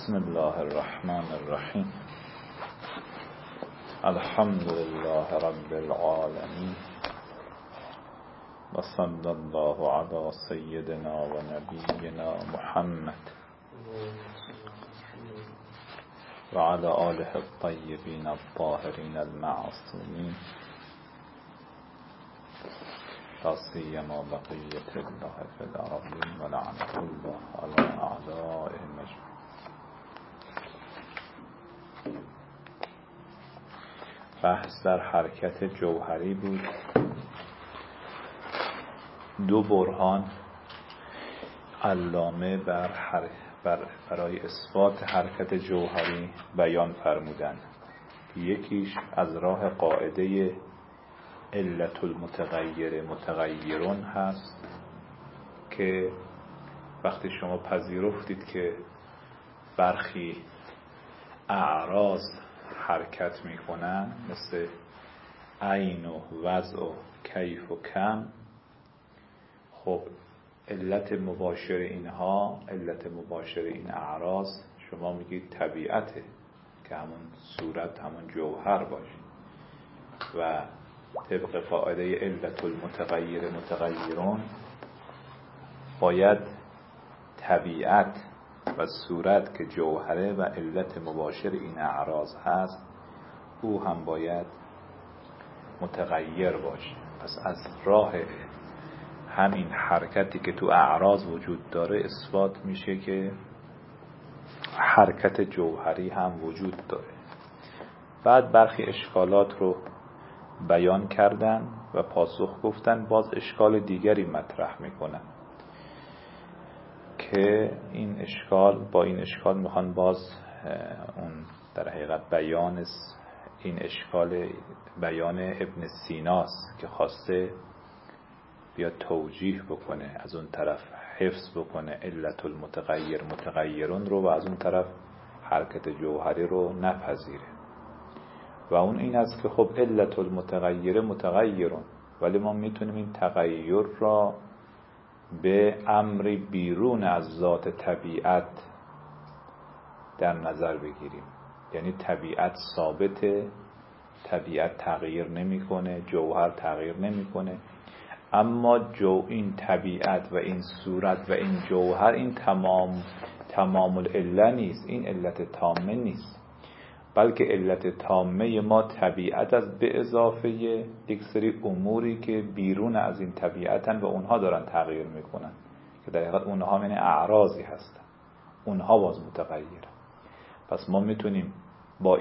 بسم الله الرحمن الرحیم. الحمد لله رب العالمین و صلی الله علی سیدنا و نبینا محمد و علی آله الطیبین الطاهرین المعصومین لا سیما بقیة الله فی الارضین و لعنة الله علی اعدائهم اجمعین. بحث در حرکت جوهری بود. دو برهان علامه برای اثبات حرکت جوهری بیان فرمودند. یکیش از راه قاعده علت المتغیر متغیرون هست که وقتی شما پذیرفتید که برخی اعراض حرکت میکنن مثل عین و وضع و کیف و کم، خب علت مباشر اینها، علت مباشر این اعراض شما میگید طبیعته که همون صورت همون جوهر باشه و طبق قاعده علت المتغیر متغیرون باید طبیعت و صورت که جوهره و علت مباشر این اعراض هست او هم باید متغیر باشه. پس از راه همین حرکتی که تو اعراض وجود داره اثبات میشه که حرکت جوهری هم وجود داره. بعد برخی اشکالات رو بیان کردن و پاسخ گفتن، باز اشکال دیگری مطرح میکنن که این اشکال میخوان باز اون در حقیقت بیان این اشکال بیان ابن سیناست که خواسته بیاد توجیه بکنه، از اون طرف حفظ بکنه علت المتغیر متغیرون رو و از اون طرف حرکت جوهری رو نپذیره. و اون این است که خب علت المتغیر متغیرون، ولی ما میتونیم این تغییر را به امری بیرون از ذات طبیعت در نظر بگیریم. یعنی طبیعت ثابته، طبیعت تغییر نمیکنه، جوهر تغییر نمیکنه، اما این طبیعت و این صورت و این جوهر این تمام العله نیست، این علت تامه نیست، بلکه علت تامه ما طبیعت از به اضافه یک سری اموری که بیرون از این طبیعتن و اونها دارن تغییر میکنن که در حقیقت اونها من اعراضی هستن، اونها باز متغیرن. پس ما میتونیم با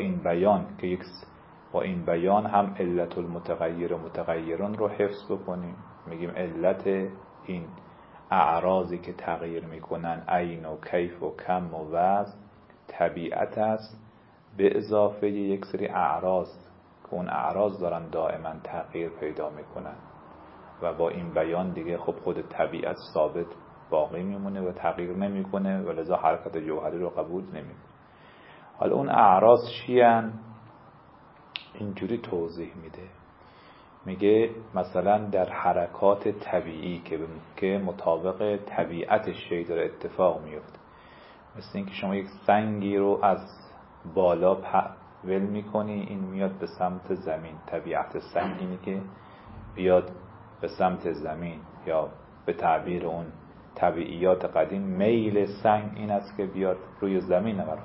این بیان هم علت المتغیر متغیرون رو حفظ بکنیم، میگیم علت این اعراضی که تغییر میکنن عین و کیف و کم و وزن طبیعت است به اضافه یک سری اعراض که اون اعراض دارن دائما تغییر پیدا میکنن و با این بیان دیگه خب خود طبیعت ثابت باقی میمونه و تغییر نمیکنه و لذا حرکت جوهری رو قبول نمیکنه. حالا اون اعراض چیان؟ اینجوری توضیح میده، میگه مثلا در حرکات طبیعی که مطابق طبیعت شی داره اتفاق میفته، مثل اینکه شما یک سنگی رو از بالا ول میکنی، این میاد به سمت زمین. طبیعت سنگ اینه که بیاد به سمت زمین، یا به تعبیر اون طبیعیات قدیم میل سنگ این است که بیاد روی زمین قرار.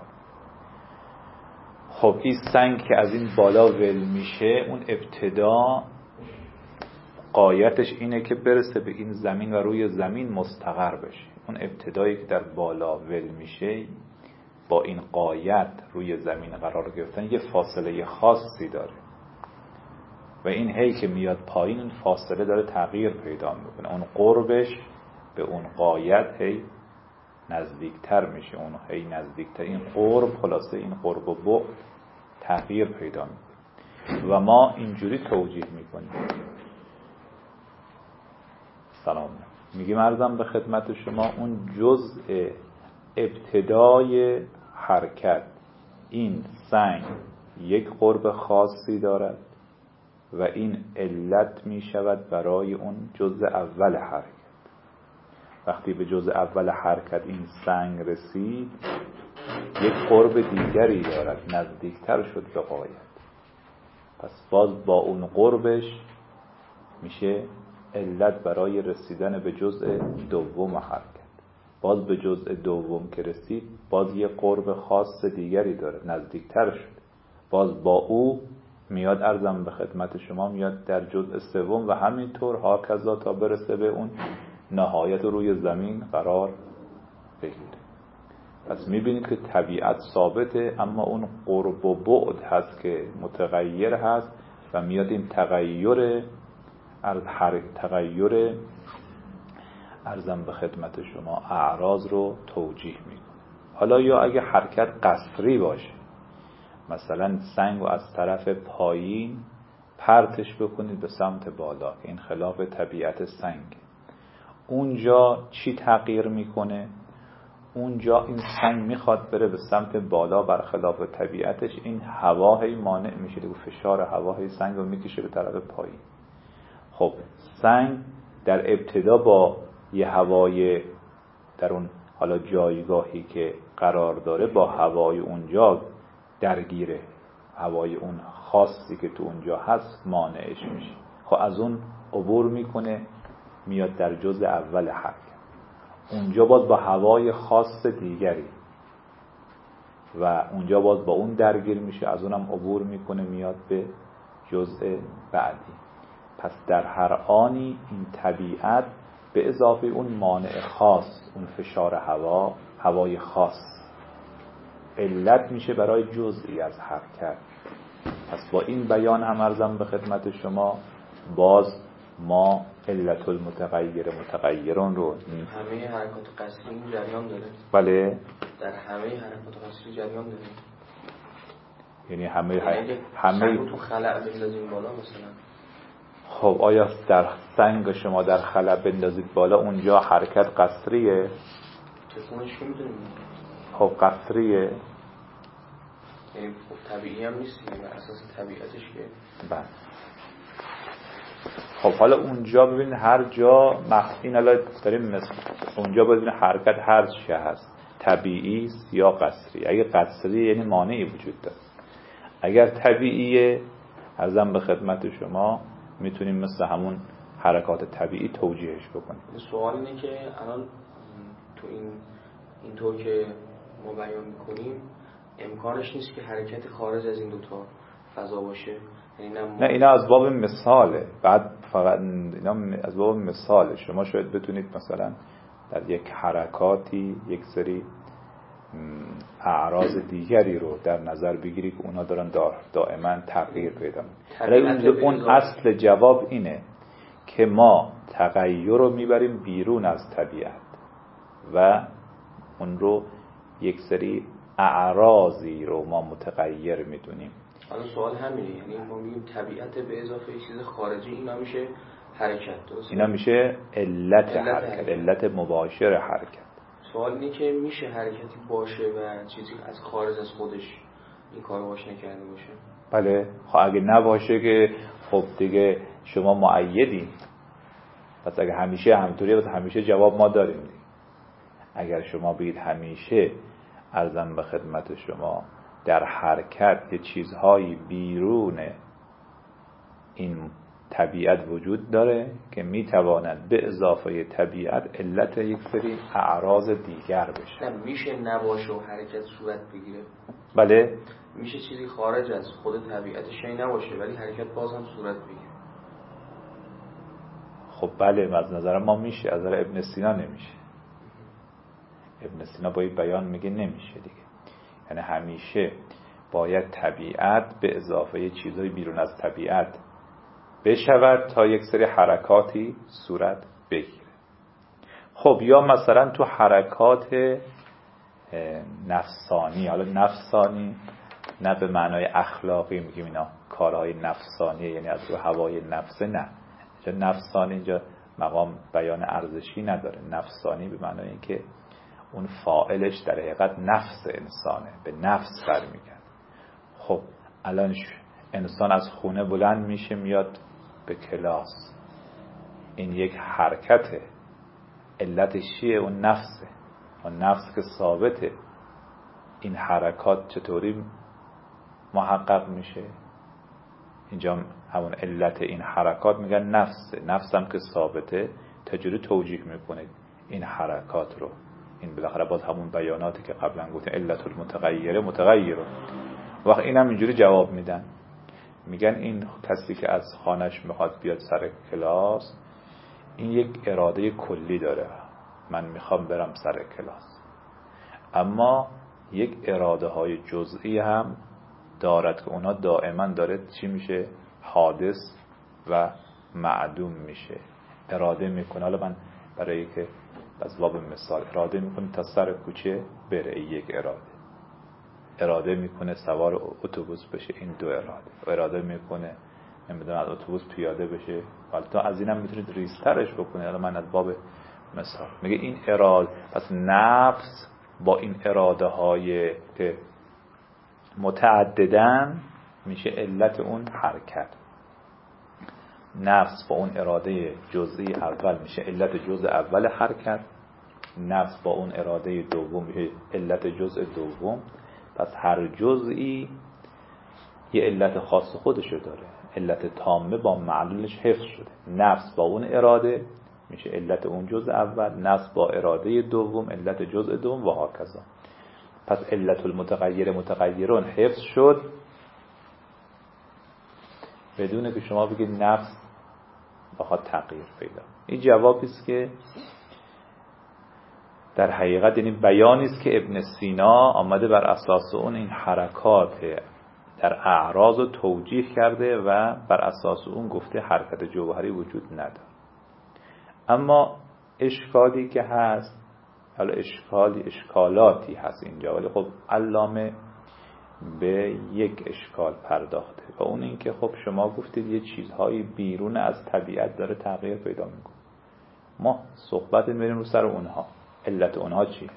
خب این سنگ که از این بالا ول میشه، اون ابتدا غایتش اینه که برسه به این زمین و روی زمین مستقر بشه. اون ابتدایی که در بالا ول میشه با این غایت روی زمین قرار گرفتن یه فاصله خاصی داره و این هی که میاد پایین این فاصله داره تغییر پیدا میکنه، اون قربش به اون غایت هی نزدیکتر میشه، اون هی نزدیکتر، این قرب خلاصه این قرب و بعد تغییر پیدا میکنه و ما اینجوری توجیه میکنیم. سلام میگیم عرضم به خدمت شما اون جزء ابتدای حرکت، این سنگ یک قرب خاصی دارد و این علت می شود برای اون جزء اول حرکت. وقتی به جزء اول حرکت این سنگ رسید یک قرب دیگری دارد، نزدیکتر شد به غایت. پس باز با اون قربش میشه علت برای رسیدن به جزء دوم حرکت. باز به جزء دوم که رسید باز یک قرب خاص دیگری داره، نزدیکتر شد. باز با او میاد، عرضم به خدمت شما، میاد در جزء سوم و همینطور هاکذا تا برسه به اون نهایت روی زمین قرار بگیره. پس میبینید که طبیعت ثابته، اما اون قرب و بعد هست که متغیر هست و میاد این تغییر عرضم به خدمت شما اعراض رو توجیه میکنه. حالا یا اگه حرکت قصری باشه، مثلا سنگ رو از طرف پایین پرتش بکنید به سمت بالا، این خلاف طبیعت سنگ، اونجا چی تغییر میکنه؟ اونجا این سنگ میخواد بره به سمت بالا، برخلاف طبیعتش این هوایی مانع میشه، فشار هوایی سنگ رو میکشه به طرف پایین. خب سنگ در ابتدا با یه هوای در اون حالا جایگاهی که قرار داره با هوای اونجا درگیره، هوای اون خاصی که تو اونجا هست مانعش میشه. خب از اون عبور میکنه، میاد در جزء اول حرکت، اونجا باز با هوای خاص دیگری و اونجا باز با اون درگیر میشه، از اونم عبور میکنه، میاد به جزء بعدی. پس در هر آنی این طبیعت به اضافه اون مانع خاص، اون فشار هوای خاص علت میشه برای جزئی از حرکت. پس با این بیان هم عرضم به خدمت شما باز ما علت المتغیر متغیرون رو همه حرکات قصری جریان داره. بله، در همه حرکات قصری جریان داره. یعنی همه تو خلأ بندازیم بالا مثلا. خب آیا در سنگ شما در خلأ بندازید بالا اونجا حرکت قصریه؟ تکونش که میدونیم. خب قصریه، یعنی طبیعی هم نیست، یعنی اساس طبیعتش که بله. خب حالا اونجا ببینید هر جا این الان داریم اونجا ببینید حرکت هر چی هست، طبیعی است یا قصری. اگه قصری یعنی مانعی وجود داره، اگر طبیعیه عرضم به خدمت شما میتونیم مثل همون حرکات طبیعی توجیهش بکنیم. سوال اینه که الان تو اینطور که ما بیان میکنیم امکانش نیست که حرکت خارج از این دوتا فضا باشه؟ نه اینا از باب مثاله، بعد فقط اینا از باب مثاله. شما شاید بتونید مثلا در یک حرکاتی یک سری اعراض دیگری رو در نظر بگیری که اونا دارن دائما تغییر پیدا میکنن. اون اصل جواب اینه که ما تغییر رو میبریم بیرون از طبیعت و اون رو یک سری اعراضی رو ما متغیر میدونیم. حالا سوال همینه، یعنی ما میگیم طبیعت به اضافه چیز خارجی، اینا میشه حرکت، درسته؟ اینا میشه علت حرکت، علت مباشر حرکت. سوال اینه که میشه حرکتی باشه و چیزی از خارج از خودش این کارو باش نکرده باشه؟ بله. خب اگه نباشه که خب دیگه شما مؤیدین. پس اگه همیشه همینطوریه، پس همیشه جواب ما داریم دیگه. اگر شما بگید همیشه عرضم به خدمت شما در حرکت یه چیزهایی بیرون این طبیعت وجود داره که میتواند به اضافه طبیعت علت یک سری اعراض دیگر بشه. میشه نباشه و حرکت صورت بگیره؟ بله. میشه چیزی خارج از خود طبیعتش نباشه ولی حرکت باز هم صورت بگیره؟ خب بله، از نظر ما میشه، از نظر ابن سینا نمیشه. ابن سینا با این بیان میگه نمیشه دیگه. یعنی همیشه باید طبیعت به اضافه چیزهای بیرون از طبیعت بشود تا یک سری حرکاتی صورت بگیره. خب یا مثلا تو حرکات نفسانی، حالا نفسانی نه به معنای اخلاقی میگیم اینا کارهای نفسانیه، یعنی از رو هوای نفسه، نه اینجا نفسانی اینجا مقام بیان ارزشی نداره. نفسانی به معنای این که اون فاعلش در حقیقت نفس انسانه، به نفس برمیگرده. خب الان انسان از خونه بلند میشه میاد به کلاس، این یک حرکته، علتش چیه؟ اون نفسه. اون نفس که ثابته. این حرکات چطوری محقق میشه؟ اینجا همون علت این حرکات میگن نفسه. نفس هم که ثابته چجوری توجیه میکنه این حرکات رو؟ این بالاخره باز همون بیاناتی که قبلا گفتیم علت المتغیره متغیره. وقت اینم اینجوری جواب میدن، میگن این کسی که از خانش میخواد بیاد سر کلاس، این یک اراده کلی داره، من میخوام برم سر کلاس، اما یک اراده های جزئی هم دارد که اونا دائما داره چی میشه؟ حادث و معدوم میشه. اراده میکنه، حالا من برای که از باب مثال اراده میکنه تا سر کوچه بره، یک اراده میکنه سوار اتوبوس بشه، این دو اراده میکنه نمیدونم از اتوبوس پیاده بشه، حالا از اینم میتونید ریزترش بکنه. حالا من از باب مثال میگه این اراده. پس نفس با این اراده های که متعددن میشه علت اون حرکت. نفس با اون اراده جزئی اول میشه علت جزء اول حرکت. نفس با اون اراده دوم میشه علت جزء دوم. پس هر جزئی یه علت خاص خودشو داره. علت تامه با معلولش حفظ شده. نفس با اون اراده میشه علت اون جزء اول، نفس با اراده دوم علت جزء دوم و هاکذا. پس علت المتغیر متغیرون حفظ شد بدون که شما بگید نفس بخواد تغییر پیدا. این جوابی است که در حقیقت یعنی بیانی است که ابن سینا آمده بر اساس اون این حرکات در اعراض رو توجیه کرده و بر اساس اون گفته حرکت جوهری وجود نداره. اما اشکالی که هست، حالا اشکالاتی هست اینجا، ولی خب علامه به یک اشکال پرداخته و اون این که خب شما گفتید یه چیزهایی بیرون از طبیعت داره تغییر پیدا میکنه. ما صحبت می‌بریم رو سر اونها. علت اونها چیه؟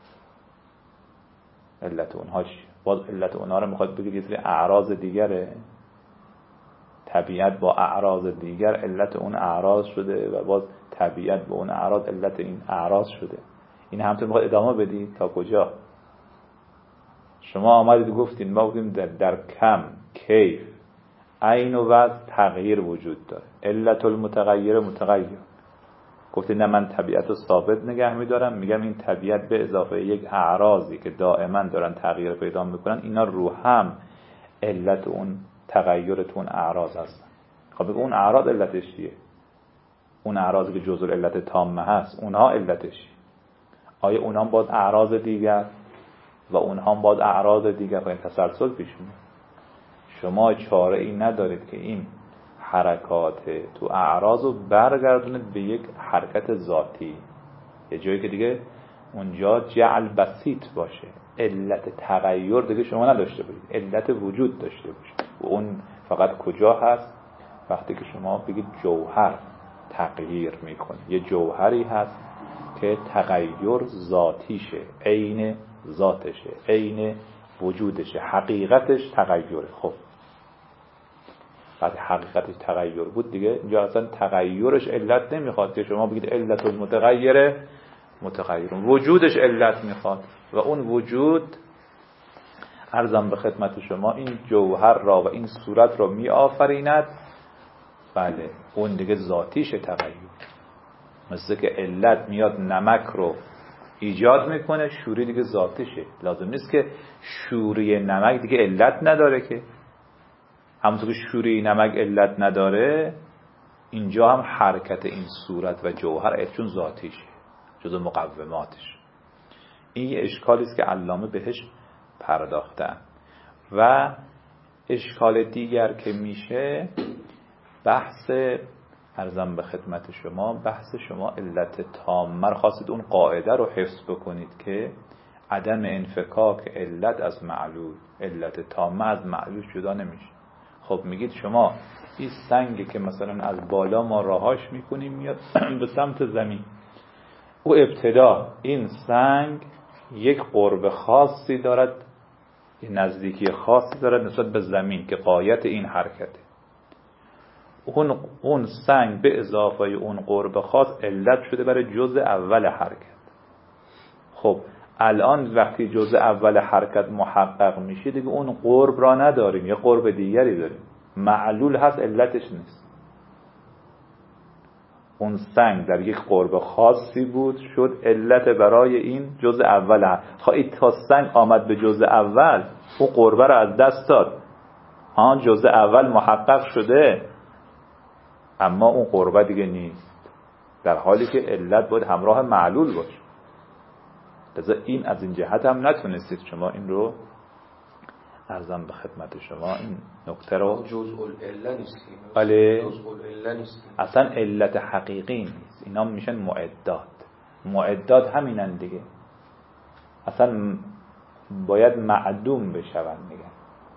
باز علت اونها رو میخواد بگید یه سری اعراض دیگره. طبیعت با اعراض دیگر علت اون اعراض شده و باز طبیعت با اون اعراض علت این اعراض شده. این همطور میخواد ادامه بدید تا کجا؟ شما آمدید گفتید ما بودیم در کم کیف عین و وضع تغییر وجود داره. علت المتغیر متغیر. گفتید نه من طبیعت رو ثابت نگه میدارم، میگم این طبیعت به اضافه یک اعراضی که دائما دارن تغییر پیدا میکنن، اینا رو هم علت اون تغییرتون اعراض هستن. خب بگو اون اعراض علتش چیه؟ اون اعراضی که جزء علت تامه هست اونها علتش، آیا اونها هم باز اعراض دیگر و اونها هم باز اعراض دیگر؟ خب این تسلسل پیش میاد. شما چاره ای ندارید که این حرکات تو اعراض رو برگردونید به یک حرکت ذاتی، یه جایی که دیگه اونجا جعل بسیط باشه، علت تغییر دیگه شما نداشته باشید، علت وجود داشته باشید. و اون فقط کجا هست؟ وقتی که شما بگید جوهر تغییر میکنه. یه جوهری هست که تغییر ذاتیشه، عین ذاتشه، عین وجودشه، حقیقتش تغییره. خب بعد حقیقتش تغییر بود دیگه اینجا اصلا تغییرش علت نمیخواد که شما بگید علت المتغیره متغیر، وجودش علت میخواد و اون وجود عرضم به خدمت شما این جوهر را و این صورت را می آفریند. بله اون دیگه ذاتیش تغییر. مثل که علت میاد نمک رو ایجاد میکنه، شوری دیگه ذاتیشه. لازم نیست که شوری نمک دیگه علت نداره که. همونطور که شوری نمک علت نداره، اینجا هم حرکت این صورت و جوهر چون ذاتیشه، جزو مقوماتش. این یه اشکالی است که علامه بهش پرداختن. و اشکال دیگر که میشه بحث، عرضم به خدمت شما، بحث شما علت تامه خواستید اون قاعده رو حفظ بکنید که عدم انفکاک علت از معلول، علت تامه از معلول جدا نمیشه. خب میگید شما این سنگی که مثلا از بالا ما راهاش میکنیم میاد به سمت زمین، او ابتدا این سنگ یک قرب خاصی دارد، یک نزدیکی خاصی دارد نسبت به زمین که غایت این حرکته. اون سنگ به اضافه اون قرب خاص علت شده برای جزء اول حرکت. خب الان وقتی جزء اول حرکت محقق میشه دیگه اون قرب را نداریم، یه قرب دیگری داریم، معلول هست علتش نیست. اون سنگ در یک قرب خاصی بود شد علت برای این جزء اول. خواهی تا سنگ آمد به جزء اول اون قربه را از دست داد، جزء اول محقق شده اما اون قربه دیگه نیست، در حالی که علت باید همراه معلول باشه. لذا این از این جهت هم نتونستید شما این رو عرضم به خدمت شما این نکته رو جزء العله نیست، بله جزء العله نیست، اصلا علت حقیقی نیست. اینا میشن معدات همینن دیگه، اصلا باید معدوم بشون میگن.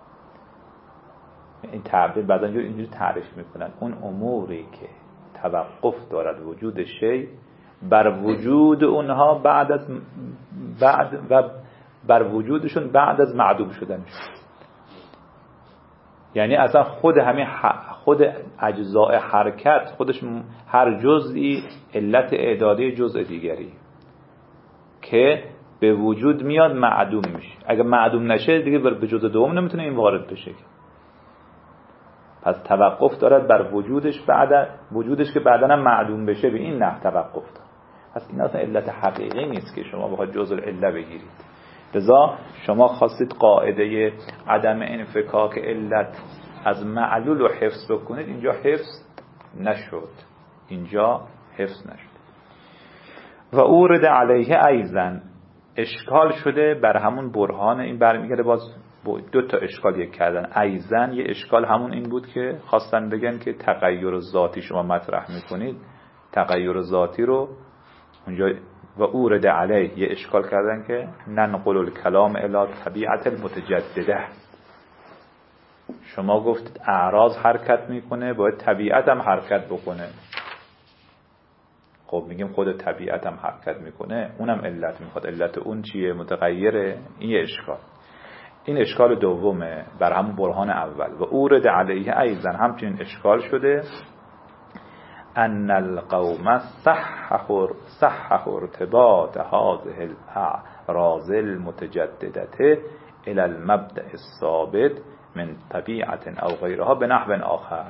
این تعبیر بعضا اینجوری تعریف میکنن، اون اموری که توقف دارد وجود شی بر وجود اونها بعد و بر وجودشون بعد از معدوم شدنشون. یعنی اصلا خود اجزاء حرکت خودش هر جزئی علت اعدادی جزء دیگری که به وجود میاد معدوم میشه. اگه معدوم نشه دیگه به جزء دوم نمیتونه این وارد بشه. پس توقف دارد بر وجودش که بعداً هم معدوم بشه، به این نحو توقف دارد. پس این اصلا علت حقیقی نیست که شما بخواید جزء العله بگیرید. لذا شما خواستید قاعده عدم انفکاک علت از معلول رو حفظ بکنید، اینجا حفظ نشد. و اورد علیه ایضا، اشکال شده بر همون برهان. این برمیگرده باز دو تا اشکال یک کردن. ایضا یه اشکال همون این بود که خواستن بگن که تغییر ذاتی شما مطرح میکنید، تغییر ذاتی رو اونجا و اورد علیه یه اشکال کردن که ننقل الکلام الی طبیعت المتجدده. شما گفتید اعراض حرکت میکنه باید طبیعت هم حرکت بکنه. خب میگیم خود طبیعت هم حرکت میکنه، اونم علت میخواد. علت اون چیه؟ متغیره. این یه اشکال. این اشکال دومه بر همون برهان اول. و اورد علیه ایضا همچنین اشکال شده ان القوم صحح ارتباط هذه الاعراض المتجدده الى المبدأ الثابت من طبیعت او غیرها به نحو آخر.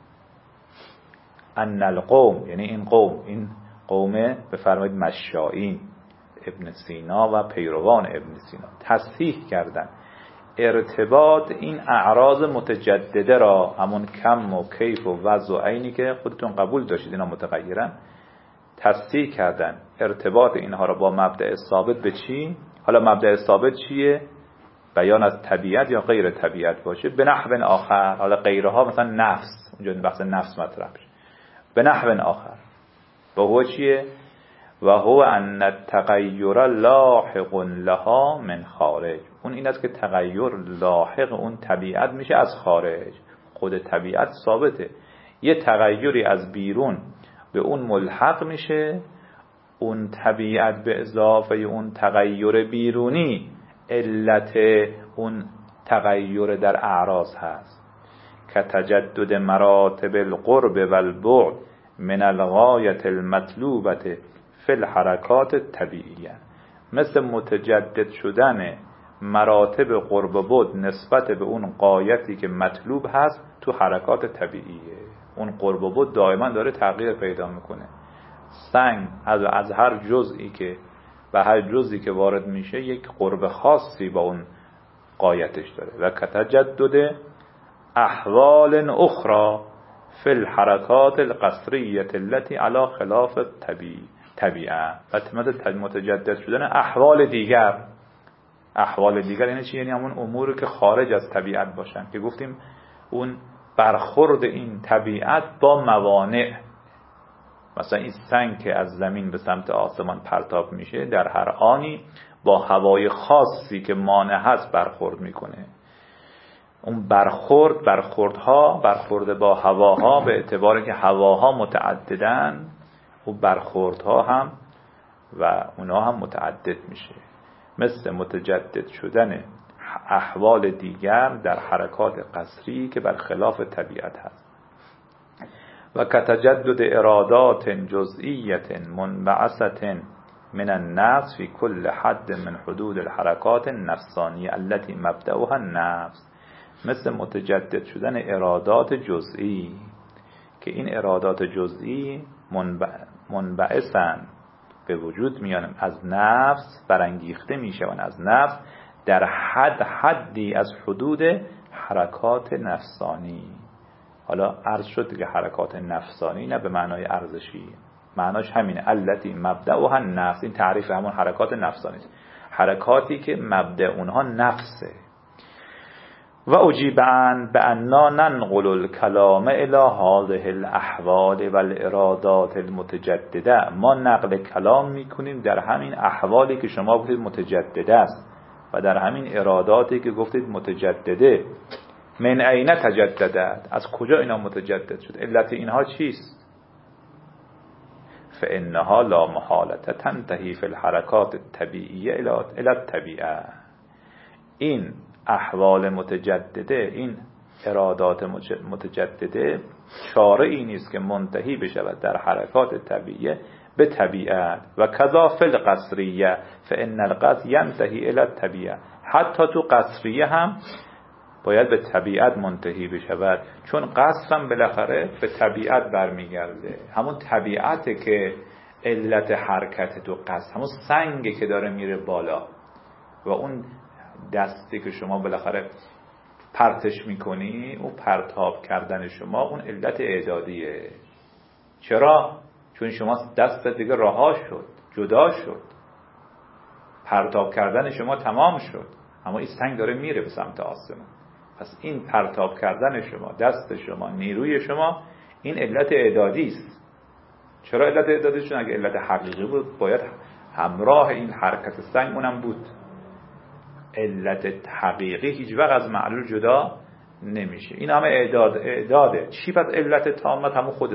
ان القوم یعنی این قوم بفرمایید مشائین ابن سینا و پیروان ابن سینا تصحیح کردن ارتباط این اعراض متجدده را، همون کم و کیف و وضع و عینی که خودتون قبول داشتید اینا متغیرن، تصحیح کردن ارتباط اینها را با مبدأ ثابت. به چی؟ حالا مبدأ ثابت چیه؟ بیان از طبیعت یا غیر طبیعت باشه. به نحو آخر، حالا غیرها مثلا نفس، اونجا بحث نفس مطرح بشه. به نحو آخر و هو چیه؟ و هو ان التغیر لاحق لها من خارج. اون این است که تغییر لاحق اون طبیعت میشه از خارج. خود طبیعت ثابته، یه تغییری از بیرون به اون ملحق میشه، اون طبیعت به اضافه اون تغییر بیرونی علت اون تغییر در اعراض هست. که تجدد مراتب القرب و البعد من الغایة المطلوبة فی الحرکات طبیعیه. مثل متجدد شدن مراتب قرب و بعد نسبت به اون غایتی که مطلوب هست تو حرکات طبیعیه. اون قرب و بعد دائما داره تغییر پیدا میکنه. سنگ از هر جزئی که و هر جزئی که وارد میشه یک قرب خاصی با اون غایتش داره. و کتجدد احوال اخرى فی الحرکات القصریه التي علی خلاف طبیعه. و متجدد شدن احوال دیگر. احوال دیگر یعنی چی؟ یعنی همون اموری که خارج از طبیعت باشن که گفتیم اون برخورد این طبیعت با موانع. مثلا این سنگ که از زمین به سمت آسمان پرتاب میشه در هر آنی با هوای خاصی که مانع هست برخورد میکنه. اون برخورد با هواها به اعتباری که هواها متعددن و برخوردها هم و اونا هم متعدد میشه. مثل متجدد شدن احوال دیگر در حرکات قصری که برخلاف طبیعت هست. و کتجدد ارادات جزئیت منبعثة من النفس في كل حد من حدود الحركات النفسانیه التي مبدأها النفس، مثل متجدد شدن ارادات جزئی که این ارادات جزئی منبعثن، به وجود میان، از نفس برانگیخته میشون از نفس در حدی از حدود حرکات نفسانی. حالا عرض شد که حرکات نفسانی نه به معنای ارزشی، معناش همینه، التی مبدأها النفس. این تعریف همون حرکات نفسانی است، حرکاتی که مبدأ اونها نفسه. و اجیبن بأننا ننقل الكلام الى هذه الاحوال والارادات المتجدده، ما نقل کلام میکنیم در همین احوالی که شما گفتید متجدده است و در همین اراداتی که گفتید متجدده. من این تجددت، از کجا اینا متجدد شد؟ علت اینها چیست؟ فانها لا محالة تنتهی فی الحرکات الطبیعیه الی الطبیعه. این احوال متجدده، این ارادات متجدده چاره ای نیست که منتهی بشود در حرکات طبیعیه به طبیعت. و کذا فی القصریه فان القصر ینتهی الی الطبیعه، حتی تو قصریه هم باید به طبیعت منتهی بشود، چون قصر هم بالاخره به طبیعت برمیگرده. همون طبیعته که علت حرکت تو قصر، همون سنگی که داره میره بالا و اون دستی که شما بالاخره پرتش میکنی، اون پرتاب کردن شما اون علت اعدادیه. چرا؟ چون شما دست دیگه رها شد، جدا شد، پرتاب کردن شما تمام شد، اما این سنگ داره میره به سمت آسمان. پس این پرتاب کردن شما، دست شما، نیروی شما، این علت اعدادی است. چرا علت اعدادی؟ چون اگه علت حقیقی بود باید همراه این حرکت سنگ اونم بود. علت حقیقی هیچ وقت از معلول جدا نمیشه. این همه اعداده. چی پس علت تامت؟ همون خود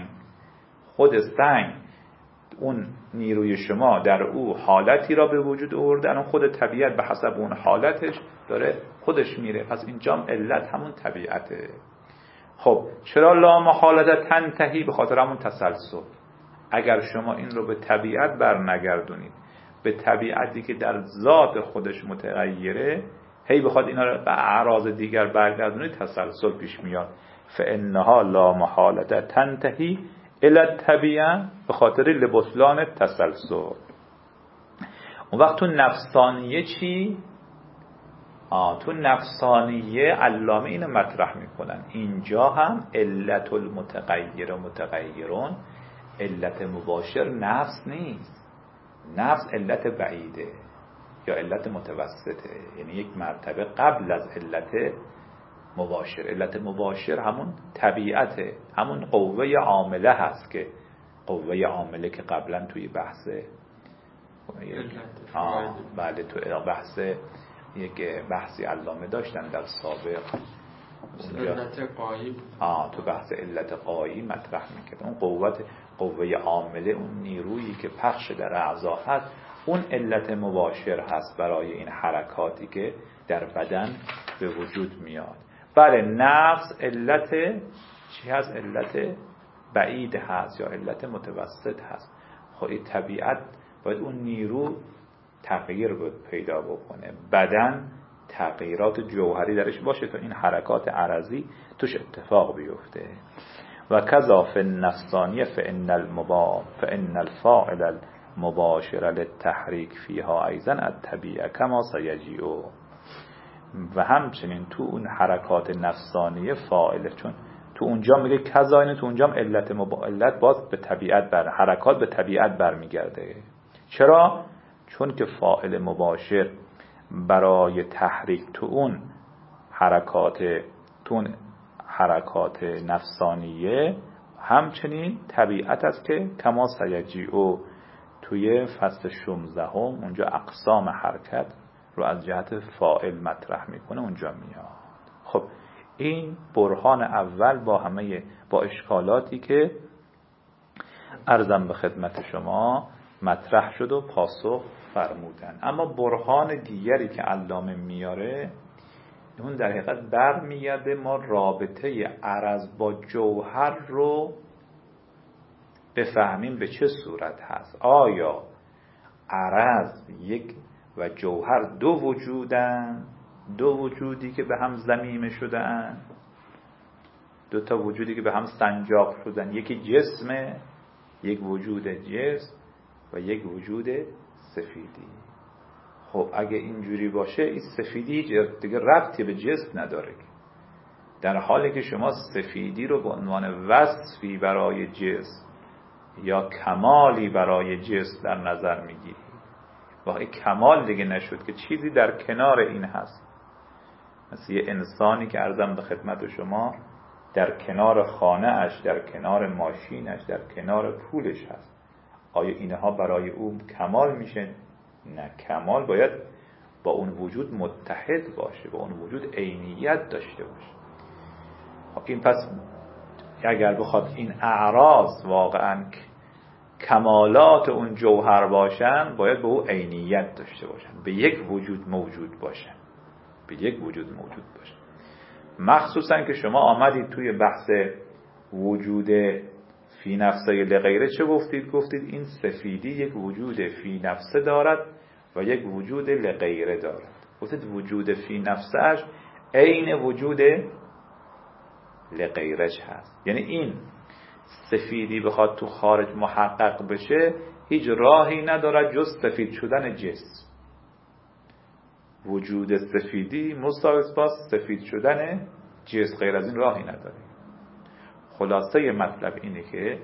سنگ اون نیروی شما در او حالتی را به وجود آورده، الان خود طبیعت به حسب اون حالتش داره خودش میره. پس اینجا علت همون طبیعته. خب چرا لا محالة تنتهی؟ به خاطر همون تسلسل. اگر شما این رو به طبیعت برنگردونید، به طبیعتی که در ذات خودش متغیره، هی بخواد اینا رو به اعراض دیگر برگردونید، تسلسل پیش میاد. فانها لا محالة تنتهی الی الطبیعه، به خاطر لبطلان تسلسل. اون وقت تو نفسانیه چی؟ تو نفسانیه علامه اینو مطرح میکنن. اینجا هم علت المتغیر و متغیرون، علت مباشر نفس نیست. نفس علت بعیده یا علت متوسطه، یعنی یک مرتبه قبل از علت مباشر. علت مباشر همون طبیعته، همون قوه عامله هست که قوه عامله که قبلا توی بحث بله تو بحثی علامه داشتن در سابق، علت قایی تو بحث علت قایی مطرح میکرد. اون قوه عامله، اون نیرویی که پخش در اعضا هست، اون علت مباشر هست برای این حرکاتی که در بدن به وجود میاد. بله نفس علت چی هست؟ علت بعید هست یا علت متوسط هست. خب این طبیعت باید اون نیرو تغییر پیدا بکنه، بدن تغییرات جوهری درش باشه تا این حرکات عرضی توش اتفاق بیفته. و کذا فی النفسانیه فان الفاعل المباشر للتحریک فیها ایضا الطبیعه کما سیجیء. و همچنین تو اون حرکات نفسانیه فاعل، چون تو اونجا میگه کذا، اینه تو اونجا علت باز به طبیعت حرکات به طبیعت برمیگرده. چرا؟ چون که فاعل مباشر برای تحریک تو اون حرکات نفسانیه همچنین طبیعت است که کما سیجیء. توی فصل 16 اونجا اقسام حرکت رو از جهت فاعل مطرح میکنه، اونجا میاد. خب این برهان اول با اشکالاتی که عرضم به خدمت شما مطرح شد و پاسخ فرمودن. اما برهان دیگری که علامه میاره، اون در حقیقت برمیگرده ما رابطه عرض با جوهر رو بفهمیم به چه صورت هست. آیا عرض یک و جوهر دو وجودن، دو وجودی که به هم ضمیمه شدن، دو تا وجودی که به هم سنجاق شدن، یکی جسمه، یک وجود جسم و یک وجود سفیدی. خب اگه اینجوری باشه این سفیدی دیگه ربطی به جسم نداره، در حالی که شما سفیدی رو به عنوان وصفی برای جسم یا کمالی برای جسم در نظر میگیری. واقعی کمال دیگه نشد که چیزی در کنار این هست، مثل یه انسانی که عرضم به خدمت شما در کنار خانه اش، در کنار ماشینش، در کنار پولش هست. آیا اینها برای او کمال میشه؟ نه، کمال باید با اون وجود متحد باشه، با اون وجود عینیت داشته باشه. این پس اگر بخواد این اعراض واقعا کمالات اون جوهر باشن، باید به او عینیت داشته باشن، به یک وجود موجود باشن، به یک وجود موجود باشن. مخصوصا که شما آمدید توی بحث وجود فی نفسه لغیره چه گفتید؟ گفتید این سفیدی یک وجود فی نفسه دارد و یک وجود لغیره دارد. گفتید وجود فی نفسهش عین وجود لغیرش هست. یعنی این سفیدی بخواد تو خارج محقق بشه، هیچ راهی ندارد جز سفید شدن جسم. وجود سفیدی مساوی با سفید شدن جسم، غیر از این راهی نداره. خلاصه مطلب اینه که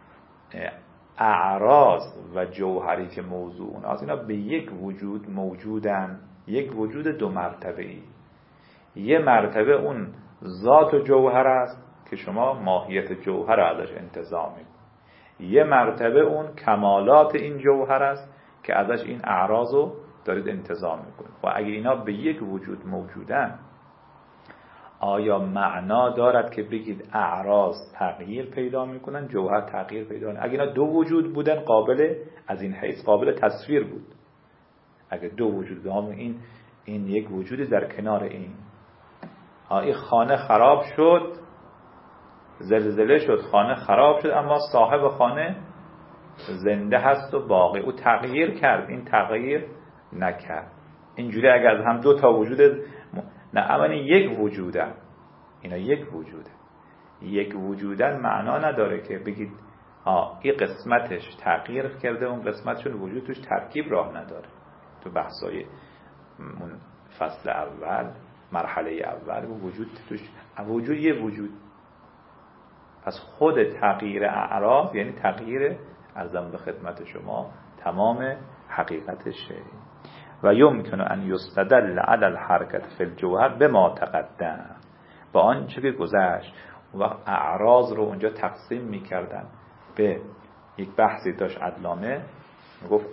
اعراض و جوهری که موضوع اوناست، اینا به یک وجود موجودن، یک وجود دو مرتبه‌ای. یه مرتبه اون ذات و جوهر است که شما ماهیت جوهر ازش انتزاع می‌کنید، یه مرتبه اون کمالات این جوهر است که ازش این اعراض رو دارید انتزاع می‌کنید. و اگه اینا به یک وجود موجودن، آیا معنا دارد که بگید اعراض تغییر پیدا میکنن، جوهر تغییر پیدا میکنن؟ اگه اینا دو وجود بودن قابل، از این حیث قابل تصویر بود. اگه دو وجود بودن، این یک وجودی در کنار این خانه خراب شد، زلزله شد، خانه خراب شد، اما صاحب خانه زنده هست و باقی. او تغییر کرد، این تغییر نکرد. اینجوری اگر از هم دو تا وجود نه، اما یک وجودن، اینا یک وجوده. یک وجودن معنا نداره که بگید این قسمتش تغییر کرده، اون قسمتشون وجود توش ترکیب راه نداره. تو بحثای اون فصل اول، مرحله اول، وجود توش وجود یه وجود. پس خود تغییر اعراض یعنی تغییر، عرضم به خدمت شما، تمام حقیقتشه. و یمکن ان یستدل علی الحرکت فی الجوهر بما تقدم، با آنچه که گذشت. و اعراض رو اونجا تقسیم میکردن به یک بحثی داشت علامه، گفت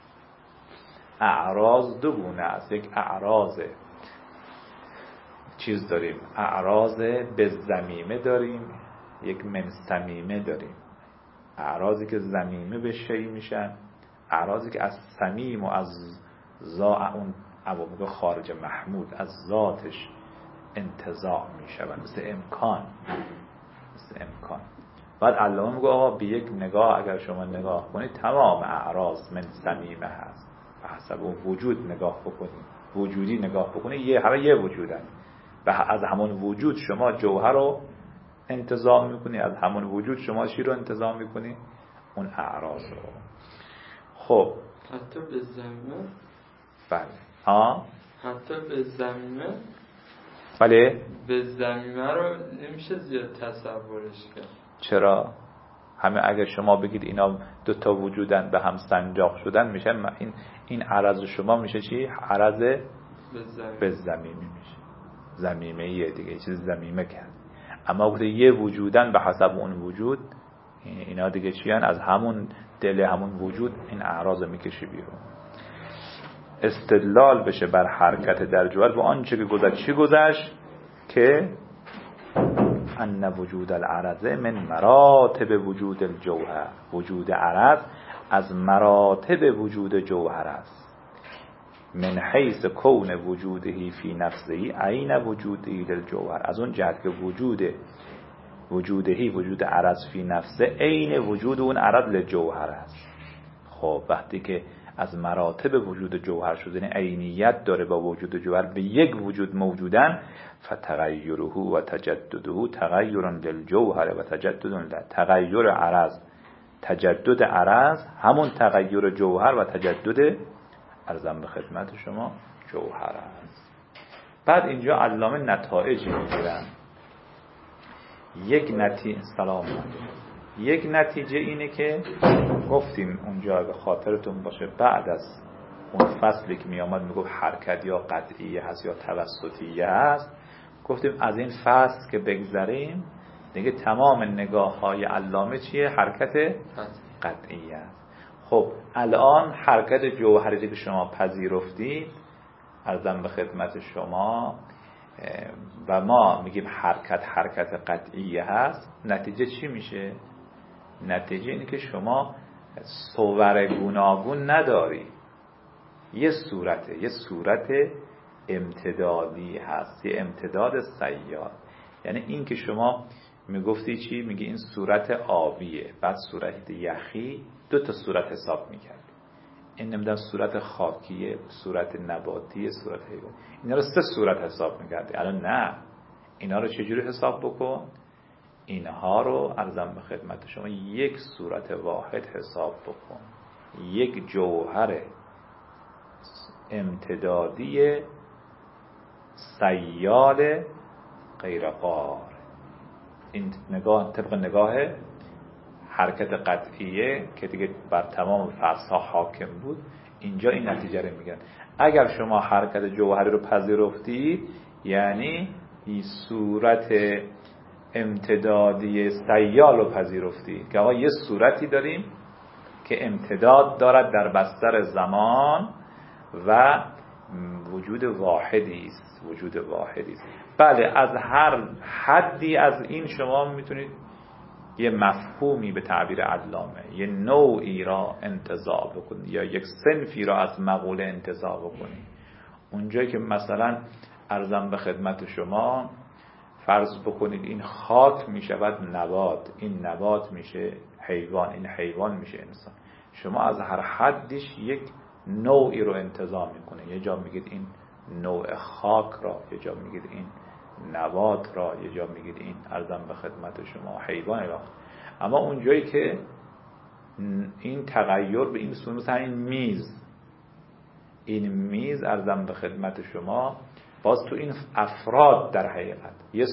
اعراض دو گونه است. یک اعراض چیز داریم، اعراض به ضمیمه داریم، یک من صمیمه داریم. اعراضی که ضمیمه به شیء میشن، اعراضی که از صمیم و از اون عوامل خارج محمود از ذاتش انتزاع میشوند، مثل امکان. بعد علامه میگه آقا به یک نگاه اگر شما نگاه کنید، تمام اعراض من صمیمه هست. به حسب اون وجود نگاه بکنید، وجودی نگاه بکنید، یه وجودن. و از همون وجود شما جوهر رو انتزاع میکنی، از همون وجود شما چی رو انتزاع میکنی؟ اون اعراض رو. خب حتی به زمینه، بله حتی به زمینه، بله به زمینه رو نمیشه زیاد تصورش کرد. چرا؟ همه اگر شما بگید اینا دو تا وجودن به هم سنجاق شدن، میشن این عرض شما میشه چی؟ عرض به زمینه میشه. زمینه یه دیگه چیز زمینه کرد. اما وقتی یه وجودن به حسب اون وجود، اینا دیگه چی هن؟ از همون دل همون وجود این اعراض میکشی بیرون. استدلال بشه بر حرکت در جوهر با آنچه که گذشت. چی گذشت؟ که ان وجود العرضه من مراتب وجود الجوهر، وجود عرض از مراتب وجود جوهر است. من حیث کون وجوده فی نفسه عین وجوده للجوهر، از اون جهت که وجود وجودهی وجود عرض فی نفسه عین وجود اون عرض لجوهر است. خب وقتی که از مراتب وجود جوهر شده، یعنی عینیت داره با وجود جوهر، به یک وجود موجودن، فتغیره و تجدده تغیر للجوهر و تجدد له. تغییر عرض، تجدد عرض همون تغییر جوهر و تجدد ارزم به خدمت شما جوهر است. بعد اینجا علامه نتایج میگیرن. یک نتیجه اینه که گفتیم اونجا به خاطرتون باشه، بعد از اون فصلی که می آمد میگفت حرکت یا قطعیه هست یا توسطیه هست، گفتیم از این فصل که بگذریم دیگه تمام نگاه های علامه چیه؟ حرکت قطعیه است. خب الان حرکت جوهری که شما پذیرفتید عرضم به خدمت شما و ما میگیم حرکت قطعیه هست، نتیجه چی میشه؟ نتیجه اینه که شما صور گوناگون نداری، یه صورت امتدادی هست، یه امتداد سیال. یعنی این که شما میگفتی چی؟ میگی این صورت آبیه، بعد صورت یخی، دو تا صورت حساب میکرد. این نمیدونم صورت خاکیه، صورت نباتیه، صورت حیوانی، اینا رو 3 صورت حساب میکردی. الان نه، اینا رو چجوری حساب بکن؟ اینها رو عرضم به خدمت شما یک صورت واحد حساب بکن، یک جوهر امتدادی سیال غیر قار. این نگاه طبق نگاه حرکت قطعیه که دیگه بر تمام فصل‌ها حاکم بود، اینجا این نتیجه رو میگن. اگر شما حرکت جوهری رو پذیرفتید، یعنی این صورت امتدادی سیال رو پذیرفتید که آقا یه صورتی داریم که امتداد دارد در بستر زمان و وجود واحدی است. بله، از هر حدی از این شما میتونید یه مفهومی به تعبیر علامه، یه نوعی را انتزاع بکنید یا یک صنفی را از مقوله انتزاع بکنید. اونجایی که مثلا عرضم به خدمت شما فرض بکنید این خاک میشود نبات، این نبات میشه حیوان، این حیوان میشه انسان. شما از هر حدیش یک نوعی رو انتزاع میکنه. یه جا میگید این نوع خاک را، یه جا میگید این نبات را، یه جا میگید این عرضم به خدمت شما حیوان را. اما اونجایی که این تغییر به این صورت، مثلا این میز عرضم به خدمت شما باز تو این افراد در حقیقت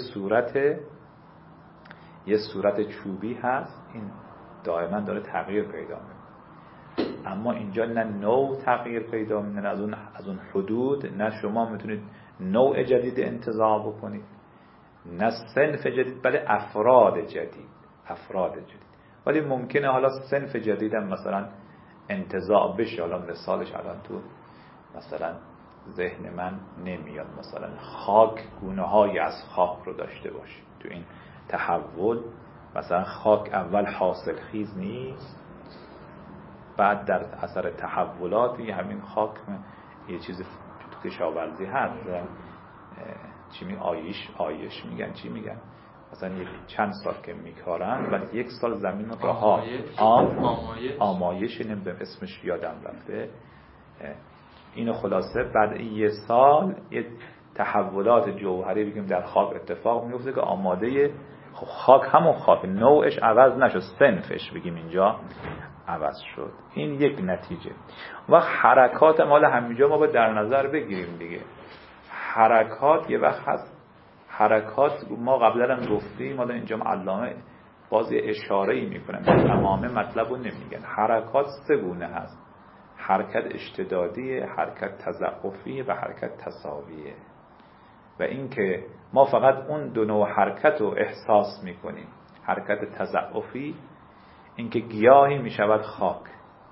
یه صورت چوبی هست، این دائما داره تغییر پیدا میکنه. اما اینجا نه نوع تغییر پیدا میکنه، نه از اون حدود، نه شما میتونید نوع جدید انتزاع بکنید، نه صنف جدید، بله افراد جدید. ولی ممکنه حالا صنف جدید هم مثلا انتزاع بشه. حالا مثالش الان تو مثلا ذهن من نمیاد، مثلا خاک گونه های از خاک رو داشته باشید تو این تحول. مثلا خاک اول حاصل خیز نیست، بعد در اثر تحولاتی همین خاک یه چیز تو کشاورزی هست، چی می آیش میگن، چی میگن، مثلا یک چند سال که میکارن بعد یک سال زمین رو آمایش نمیدونم اسمش یادم رفته. اینو خلاصه بعد یه سال یه تحولات جوهری بگیم در خاک اتفاق میفته که آماده خاک، همون خاک نوعش عوض نشد، صنفش بگیم اینجا عوض شد. این یک نتیجه. و حرکات مال همینجا ما باید در نظر بگیریم دیگه. حرکات یه وقت هست، حرکات ما قبلا هم گفتیم، حالا اینجا علامه بازی اشاره‌ای میکنن، تمام مطلب رو نمیگن. حرکات 3 گونه هست: حرکت اشتدادیه، حرکت تضعفیه و حرکت تساویه. و این که ما فقط اون 2 نوع حرکت رو احساس میکنیم. حرکت تضعفی این که گیاهی میشود خاک،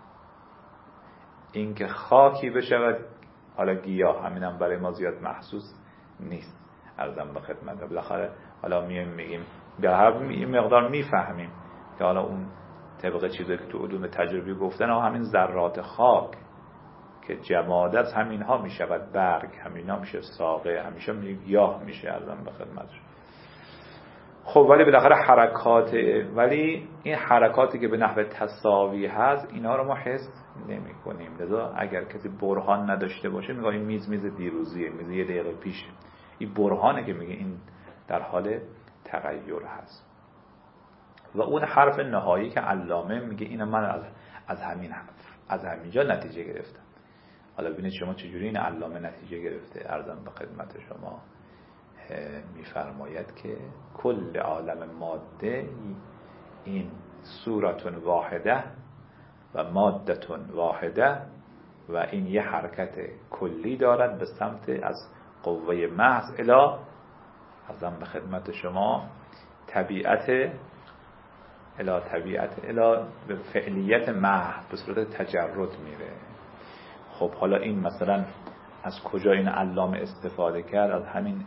این که خاکی بشود حالا گیاه، همینم برای ما زیاد محسوس نیست. عرضم به خدمت بالاخره حالا میگیم به هر مقدار میفهمیم که حالا اون طبق چیزی که تو علوم تجربی گفتن همین ذرات خاک که جماد از همین ها میشود برگ، همین ها میشه ساقه، همیشه میگه گیاه میشه. عرضم به خدمت. خب ولی بالاخره حرکات، ولی این حرکاتی که به نحو تساوی هست اینا رو ما حس نمی کنیم. لذا اگر کسی برهان نداشته باشه میگه این میز دیروزیه، میز یه دقیقه پیش. این برهانه که میگه این در حال تغییر هست. و اون حرف نهایی که علامه میگه اینو من از همینجا نتیجه گرفتم. حالا ببینید شما چجوری این علامه نتیجه گرفته. عرضم به خدمت شما میفرماید که کل عالم ماده این صورت واحده و مادتون واحده و این یه حرکت کلی دارد به سمت از قوه محض الی ازم به خدمت شما طبیعت الی به فعلیت محض به صورت تجرد میره. خب حالا این مثلا از کجا این علامه استفاده کرد؟ از همین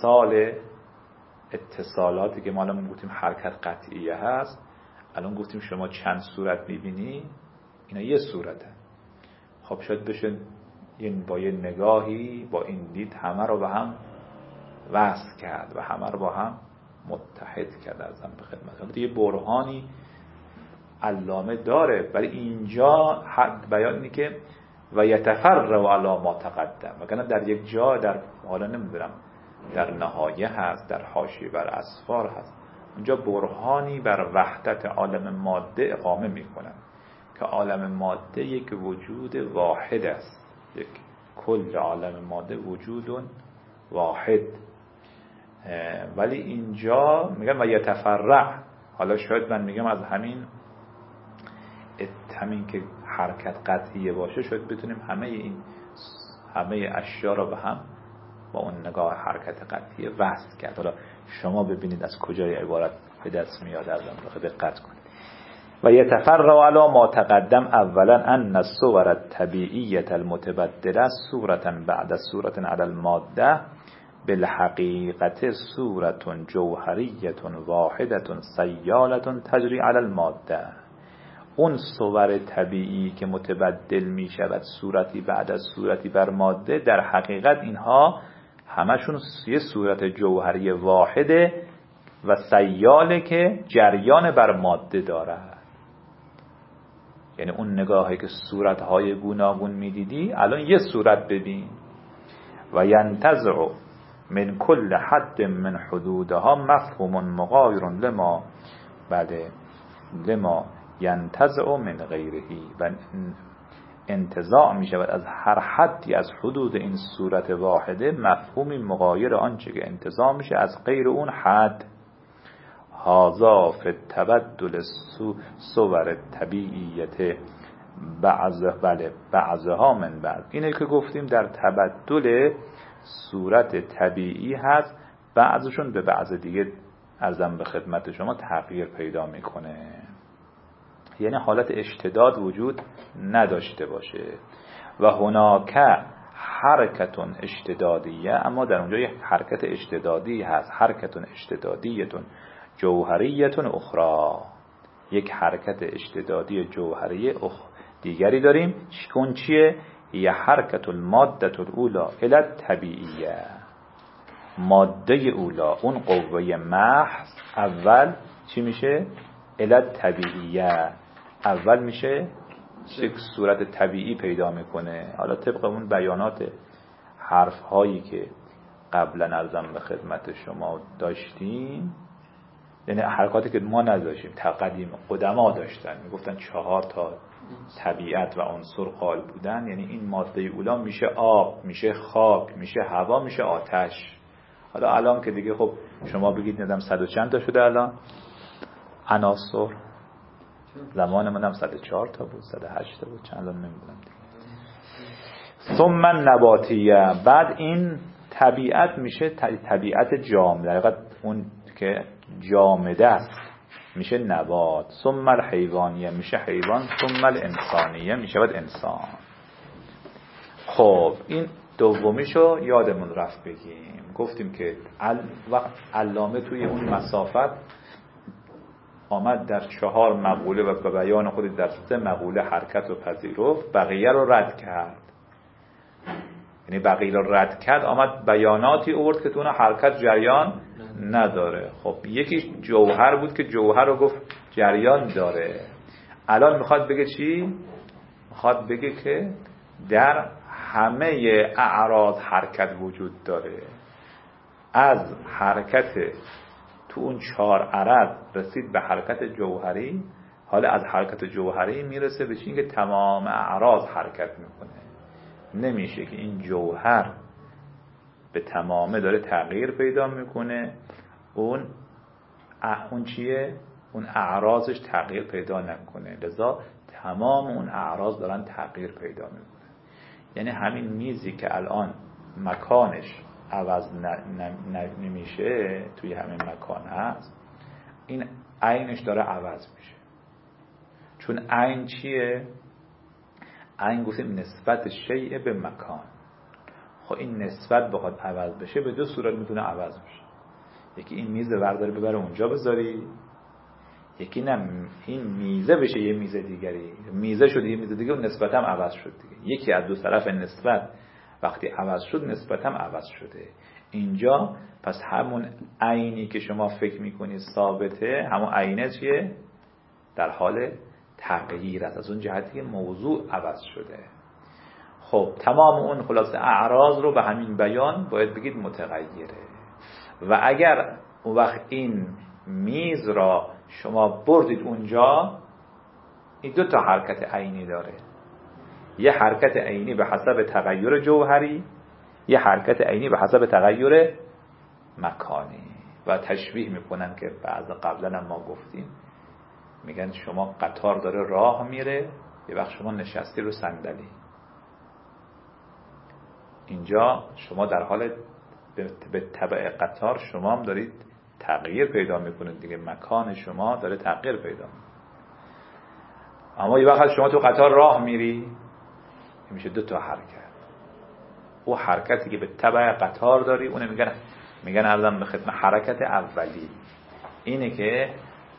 اتصالاتی که ما الان گفتیم حرکت قطعیه هست. الان گفتیم شما چند صورت میبینی؟ اینا یه صورته. خب شاید بشه با یه نگاهی با این دید همه رو به هم وصل کرد و همه رو با هم متحد کرد. ازم به خدمت یه برهانی علامه داره، ولی اینجا بیان اینه که و یتفرع علی ما تقدم، وگرنه در یک جا در حالا نمیدونم در نهایه هست، در حاشیه بر اسفار هست، اونجا برهانی بر وحدت عالم ماده اقامه میکنن که عالم ماده یک وجود واحد است، یک کل عالم ماده وجود واحد. ولی اینجا میگن و یتفرع. حالا شاید من میگم از همین که حرکت قطعیه باشه شاید بتونیم همه اشیا را به هم با اون نگاه حرکت قطعیه وصل کرد. حالا شما ببینید از کجای عبارت به دست میاد، ازم دقت کنید. و یتفرع علی ما تقدم اولا ان الصور الطبیعیه المتبدله صورتا بعد صورت علی الماده بالحقیقت صورت جوهریه واحده سیاله تجری علی الماده. اون صور طبیعی که متبدل می شود صورتی بعد از صورتی بر ماده، در حقیقت اینها همشون یه صورت جوهری واحده و سیاله که جریان بر ماده دارد. یعنی اون نگاهی که صورتهای گوناگون می دیدی الان یه صورت ببین. و ینتزع من کل حد من حدودها مفهوم مغایر لما ینتزع من غیرهی. و انتزاع می شود از هر حدی از حدود این صورت واحده مفهومی مغایر آنچه که انتزاع میشه از غیر اون حد. هذا فی التبدل صور طبیعیت بعضها من بعض. اینه که گفتیم در تبدل صورت طبیعی هست، بعضشون به بعض دیگه ارزم به خدمت شما تغییر پیدا میکنه. یعنی حالت اشتداد وجود نداشته باشه. و هناک حرکتون اشتدادیه، اما در اونجا یک حرکت اشتدادی هست. حرکتون اشتدادیتون جوهریتون اخرى، یک حرکت اشتدادی جوهری دیگری داریم. اون چیه؟ یه حرکت الماده الاولا الی الطبیعیه. ماده اولا اون قوه محض اول چی میشه؟ الی الطبیعیه، اول میشه یک صورت طبیعی پیدا میکنه. حالا طبق اون بیانات حرف هایی که قبلا ارزم به خدمت شما داشتیم، یعنی حرکاتی که ما نداشتیم قدیم قدما داشتن، میگفتن 4 تا طبیعت و عنصر قائل بودن. یعنی این ماده اولا میشه آب، میشه خاک، میشه هوا، میشه آتش. حالا الان که دیگه خب شما بگید ندم 100 و چند تا شده الان عناصر، زمان منم 104 تا بود، 108 تا بود، چند الان نمیدونم دیگه. ثم نباتیه، بعد این طبیعت میشه طبیعت جامد، در حقیقت اون که جامده است میشه نبات. ثم الحیوانیه میشه حیوان. ثم الانسانیه میشه انسان. خب این دومیشو یادمون رفت بگیم. گفتیم که وقت علامه توی اون مسافت آمد در 4 مقوله و به بیان خود در 3 مقوله حرکت و پذیرفت، بقیه رو رد کرد. یعنی بقیه رو رد کرد، آمد بیاناتی آورد که تو اون حرکت جریان نداره. خب یکی جوهر بود که جوهر رو گفت جریان داره. الان میخواد بگه چی؟ میخواد بگه که در همه اعراض حرکت وجود داره. از حرکت تو اون 4 عرض رسید به حرکت جوهری، حالا از حرکت جوهری میرسه به چی که تمام اعراض حرکت میکنه. نمیشه که این جوهر به تمامه داره تغییر پیدا میکنه، اون چیه؟ اون اعراضش تغییر پیدا نکنه. لذا تمام اون اعراض دارن تغییر پیدا میکنه. یعنی همین میزی که الان مکانش عوض نمیشه، توی همین مکان هست، این عینش داره عوض میشه. چون عین چیه؟ عین گفتیم نسبت شیء به مکان. خب این نسبت بخواد عوض بشه به 2 صورت میتونه عوض بشه. یکی این میز برداره ببره اونجا بذاری، یکی نه این میزه بشه یه میز دیگری، میزه شد یه میز دیگه و نسبت هم عوض شد دیگه. یکی از 2 طرف نسبت وقتی عوض شد نسبت هم عوض شده. اینجا پس همون عینی که شما فکر میکنید ثابته، همون عینه چیه؟ در حال تغییر است، از اون جهتی که موضوع عوض شده. خب تمام اون خلاصه اعراض رو به همین بیان باید بگید متغیره. و اگر اون وقت این میز را شما بردید اونجا، این 2 تا حرکت عینی داره. یه حرکت عینی به حسب تغییر جوهری، یه حرکت عینی به حسب تغییر مکانی. و تشبیه میکنن که قبلا هم ما گفتیم، میگن شما قطار داره راه میره، یه وقت شما نشستی رو صندلی، اینجا شما در حال به تبع قطار شما هم دارید تغییر پیدا میکنید دیگه، مکان شما داره تغییر پیدا میکنه. اما یه وقت شما تو قطار راه میری، میشه 2 تا حرکت. او حرکتی که به تبع قطار داری اونه میگن عرضم به خدمت حرکت اولی، اینه که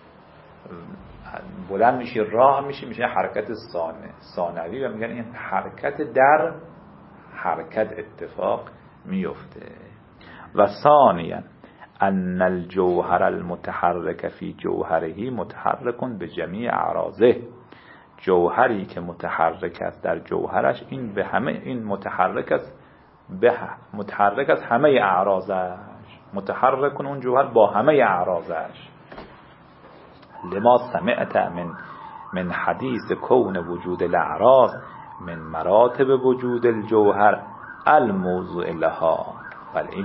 بلند میشی راه میشه حرکت ثانوی، و میگن این حرکت در حرکت اتفاق میفته. و ثانیا ان الجوهر المتحرک فی جوهره متحرک به جمیع اعراضه. جوهری که متحرک است در جوهرش، این به همه، این متحرک است همه اعراضش، متحرک اون جوهر با همه اعراضش. لما سمعت من حدیث کون وجود الاعراض من مراتب وجود الجوهر الموضوع لها. ولی این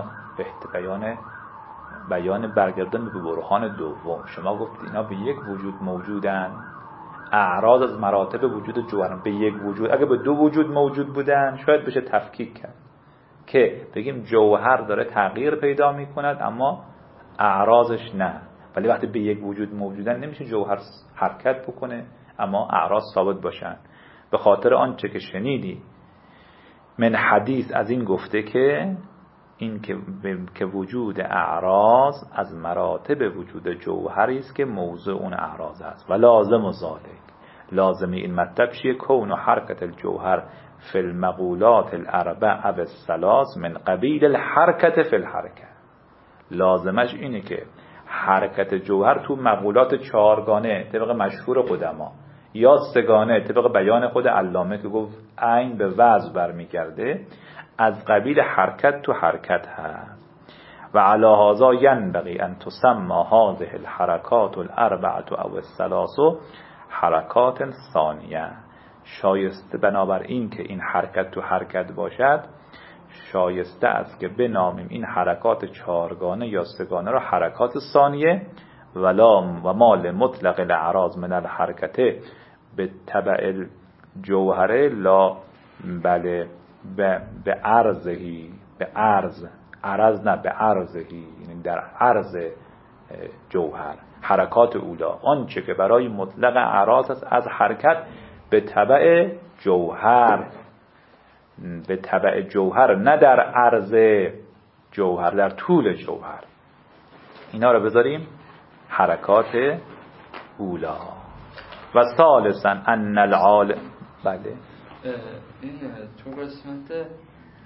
بیان برگردن به برهان دوم. شما گفتید اینا به یک وجود موجودن، اعراض از مراتب وجود جوهر به یک وجود. اگه به 2 وجود موجود بودن شاید بشه تفکیک کرد که بگیم جوهر داره تغییر پیدا میکند اما اعراضش نه. ولی وقتی به یک وجود موجودن نمیشه جوهر حرکت بکنه اما اعراض ثابت باشن. به خاطر آنچه که شنیدی من حدیث از این گفته که این که وجود اعراض از مراتب وجود جوهری است که موضوع اون اعراض است. و لازم و ذالک، لازمی این مطلب چیه؟ کون و حرکت الجوهر فی المقولات الاربع و الثلاث من قبیل الحرکت فی الحرکت. لازمش اینه که حرکت جوهر تو مقولات 4گانه طبق مشهور قدما یا 3گانه طبق بیان خود علامه که گفت عین به وضع برمیگرده، از قبیل حرکت تو حرکت هست. و علی هذا ینبغی ان تسمى هذه الحرکات الاربعه او الثلاث حرکات ثانیه. شایسته بنابر این که این حرکت تو حرکت باشد، شایسته است که بنامیم این حرکات 4گانه یا 3گانه را حرکات ثانیه. و مال مطلق الاعراض من الحرکت به تبع الجوهره لا بله به عرضهی، به عرض نه به عرضهی، یعنی در عرض جوهر. حرکات اولا آنچه که برای مطلق اعراض است از حرکت به تبع جوهر، به تبع جوهر نه در عرض جوهر، در طول جوهر. اینا رو بذاریم حرکات اولا. و ثالثا ان العالم، بله این تو قسمت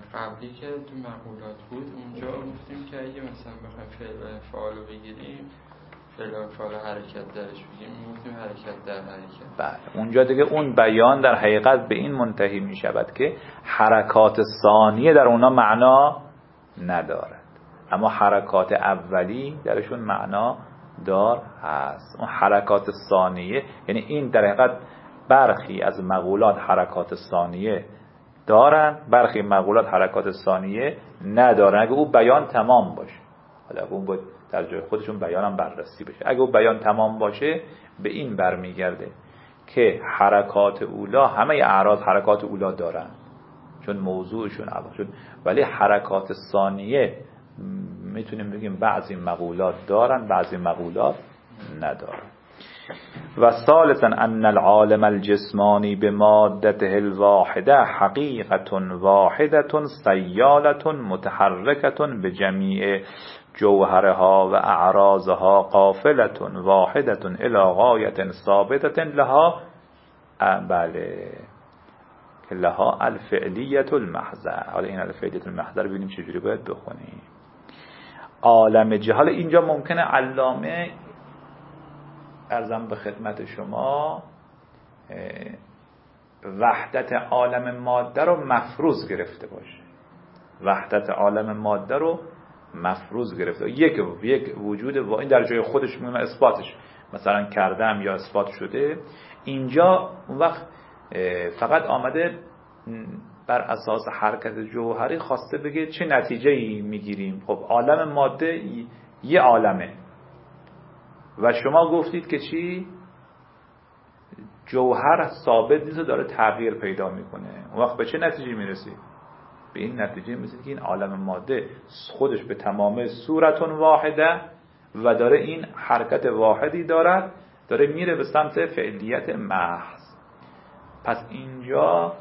قبلی که تو مقولات بود اونجا گفتیم که اگه مثلا بخوایم فعل و فعال رو بگیریم، فعل و فعال حرکت درش بگیریم، گفتیم حرکت در حرکت. بله اونجا دیگه اون بیان در حقیقت به این منتهی می شود که حرکات ثانیه در اونا معنا ندارد، اما حرکات اولی درشون معنا دار هست. اون حرکات ثانیه یعنی این در حقیقت برخی از مقولات حرکات ثانیه دارن، برخی مقولات حرکات ثانیه ندارن. اگه او بیان تمام باشه، حالا اون باید در جای خودشون بیانم بررسی بشه، اگه او بیان تمام باشه به این برمیگرده که حرکات اولا، همه اعراض حرکات اولا دارن چون موضوعشون اول، ولی حرکات ثانیه میتونیم بگیم بعضی مقولات دارن بعضی مقولات ندارن. و ثالثا ان العالم الجسمانی بمادته الواحده حقیقت واحده سیاله متحرکه بجمیع جوهرها و اعراضها قافله واحده الى غایه ثابته لها بله که لها الفعلیت المحضه. حالا این الفعلیت المحضه رو ببینیم چجوری باید بخونیم. عالم جهال اینجا ممکنه علامه ارزم به خدمت شما وحدت عالم ماده رو مفروض گرفته باشه، وحدت عالم ماده رو مفروض گرفته، یک وجود این در جای خودش میگم اثباتش مثلا کردم یا اثبات شده. اینجا اون وقت فقط آمده بر اساس حرکت جوهری خواسته بگه چه نتیجه‌ای میگیریم. خب عالم ماده یه عالمه و شما گفتید که چی؟ جوهر ثابت نیست، داره تغییر پیدا میکنه. اون وقت به چه نتیجه میرسید؟ به این نتیجه میرسید که این عالم ماده خودش به تمام صورت واحده و داره این حرکت واحدی دارد، داره میره به سمت فعلیت محض. پس اینجا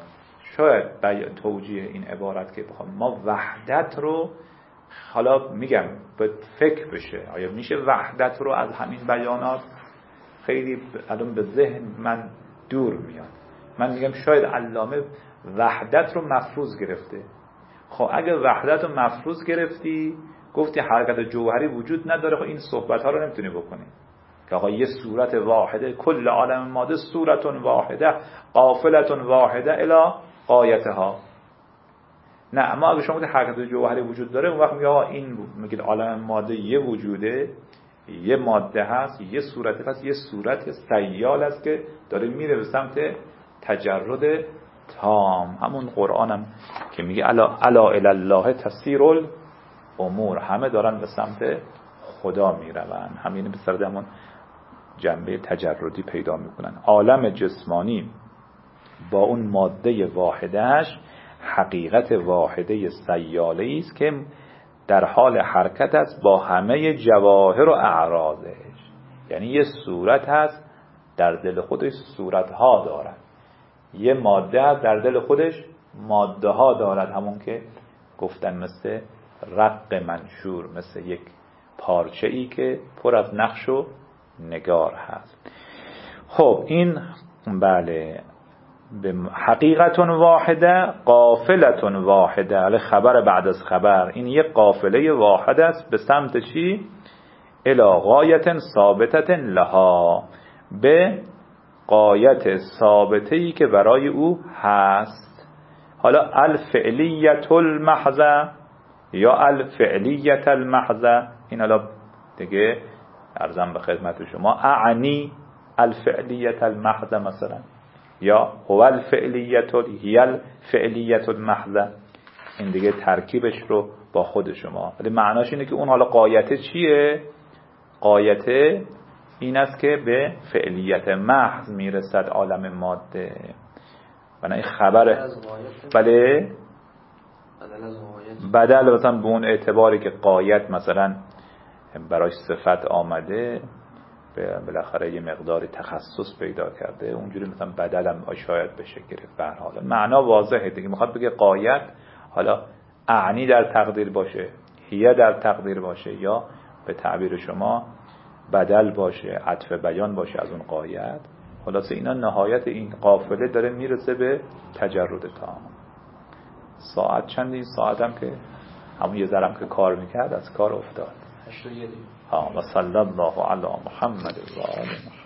شاید توجیه این عبارت که بخوام ما وحدت رو، حالا میگم به فکر بشه آیا میشه وحدت رو از همین بیانات، خیلی الان به ذهن من دور میاد. من میگم شاید علامه وحدت رو مفروض گرفته. خب اگه وحدت رو مفروض گرفتی، گفتی حرکت جوهری وجود نداره، خب این صحبت ها رو نمیتونی بکنی که آقا یه صورت واحده، کل عالم ماده صورت واحده قافلت واحده الی غایتها. نه، اما اگه شما بگید حرکت جوهری وجود داره، اون وقت میگه آقا این میگید عالم ماده یه وجوده، یه ماده هست، یه صورته، پس یه صورت سیال است که داره میره به سمت تجرد تام. همون قرآنم که میگه الا الی الله تسیر الامور، همه دارن به سمت خدا میرون، همین به سر همون جنبه تجردی پیدا میکنن. عالم جسمانی با اون ماده واحدهش حقیقت واحده سیاله است که در حال حرکت است با همه جواهر و اعراضش. یعنی یه صورت هست در دل خودش صورت ها دارد، یه ماده هست در دل خودش ماده ها دارد، همون که گفتن مثل رق منشور، مثل یک پارچه ای که پر از نقش و نگار هست. خب این بله به حقیقت واحده قافلت واحده، خبر بعد از خبر، این یک قافله واحد است به سمت چی؟ الی غایت ثابتت لها، به غایت ثابته‌ای که برای او هست. حالا الفعلیت المحضه یا الفعلیت المحضه، این حالا دیگه عرضم به خدمت شما اعنی الفعلیت المحضه مثلا، یا هو الفعلیت هی الفعلیت المحضه، این دیگه ترکیبش رو با خود شما. ولی معناش اینه که اون حالا غایت چیه؟ غایت این است که به فعلیت محض میرسد عالم ماده. بنابراین خبر بله بدل مثلا به اون اعتباری که غایت مثلا براش صفت آمده بالاخره یه مقدار تخصص پیدا کرده، اونجوری مثلا بدلم شاید بشه گرفت. به هر حال معنا واضحه دیگه، میخواد بگه غایت حالا اعنی در تقدیر باشه، هیه در تقدیر باشه، یا به تعبیر شما بدل باشه، عطف بیان باشه از اون غایت. خلاصه اینا نهایت این قافله داره میرسه به تجرد تام. ساعت چند این ساعت هم که همون یه ذرم که کار میکرد از کار افتاد. 81. و صلی الله علی محمد و آل محمد.